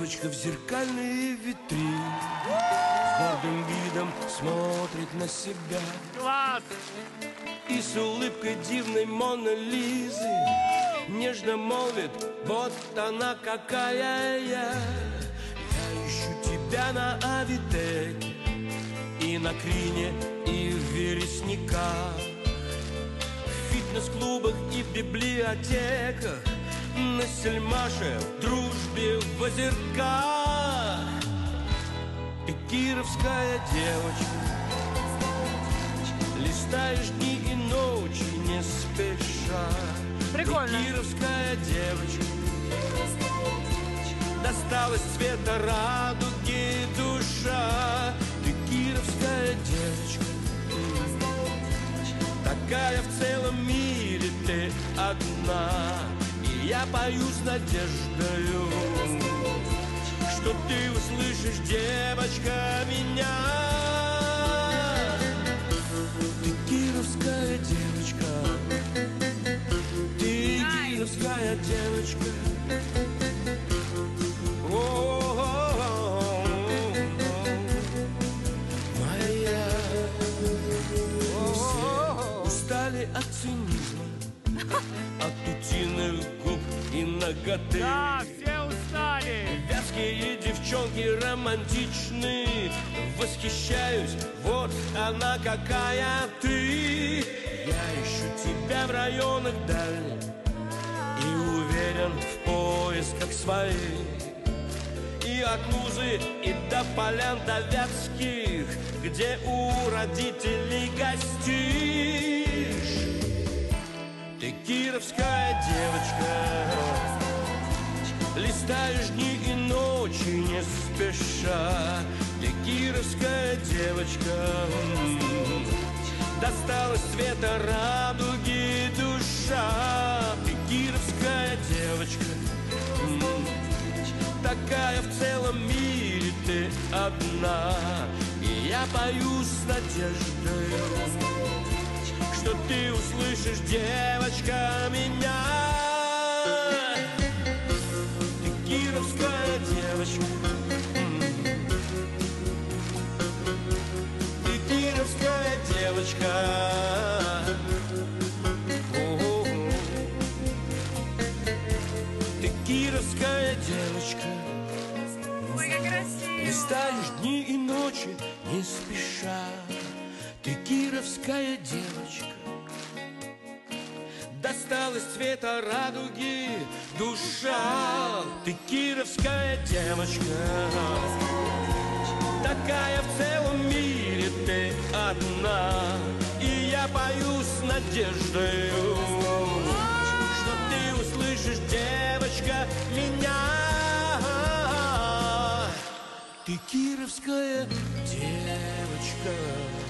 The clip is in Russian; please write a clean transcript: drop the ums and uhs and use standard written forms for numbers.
девочка в зеркальной витрине с гордым видом смотрит на себя. Класс! И с улыбкой дивной Моны Лизы нежно молвит: вот она какая я. Я ищу тебя на Авитеке и на Крине, и в Вересниках, в фитнес-клубах и в библиотеках, на Сельмаше, в Дружбе, в Озерках. Ты кировская девочка, листаешь дни и ночи не спеша. Прикольно. Ты кировская девочка, досталась цвета радуги душа. Ты кировская девочка, такая в целом мире ты одна. И я пою с надеждою, что ты услышишь, девочка, меня. Ты кировская девочка, ты кировская девочка. Моя. Все устали от цинизма, от утиных губ и наготы. Да, все устали. Вязкие девчонки романтичны, восхищаюсь, вот она какая ты. Я ищу тебя в районах дальних и уверен в поисках своих. И от Лузы и до полян до Вятских, где у родителей гостишь. Ты кировская девочка, листаешь дни и ночи не спеша. Ты кировская девочка, досталась цвета радуги душа. Ты кировская девочка, такая в целом мире ты одна. И я пою с надеждой, что ты услышишь, девочка, меня. Ты кировская девочка, ты кировская девочка. Ты кировская девочка, Ой, как красиво! листаешь дни и ночи не спеша. Ты кировская девочка, досталась цвета радуги душа. Ты кировская девочка, такая в целом мире ты одна. И я пою с надеждой, что ты услышишь, девочка, меня. Ты кировская девочка.